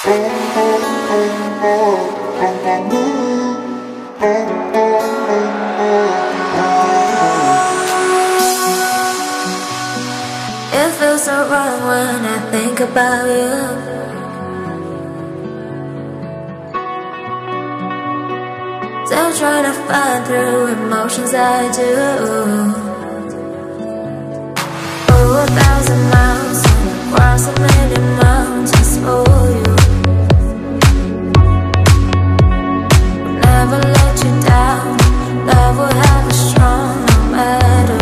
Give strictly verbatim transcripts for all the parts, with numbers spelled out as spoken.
It feels so wrong when I think about you. Still trying to find through emotions I do. Oh, a thousand miles across a million mountains for you. Will never let you down. Love will have us strong no matter.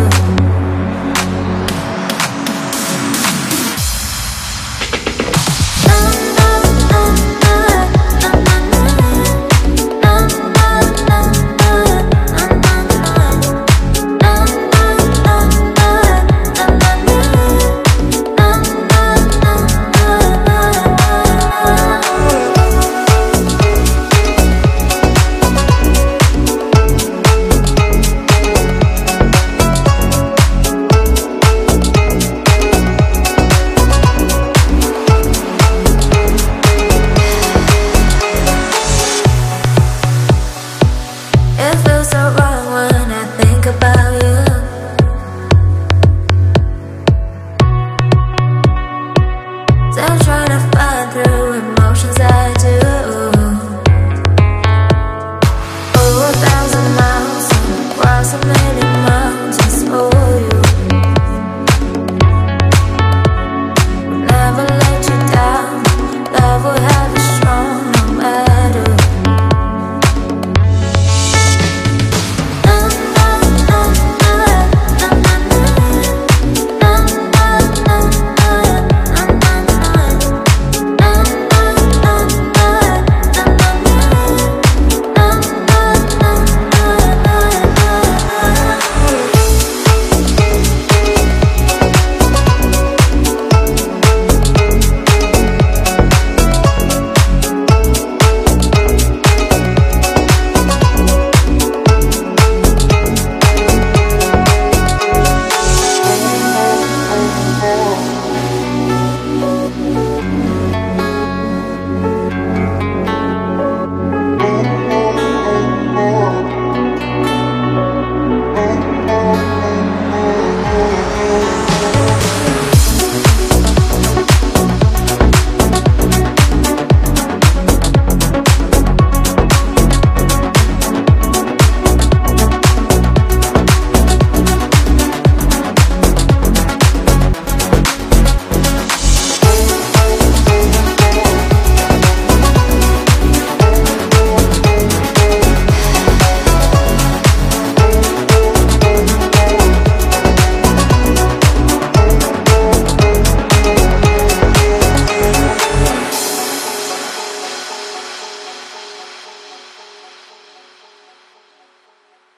It feels so wrong when I think about you. Still trying to find through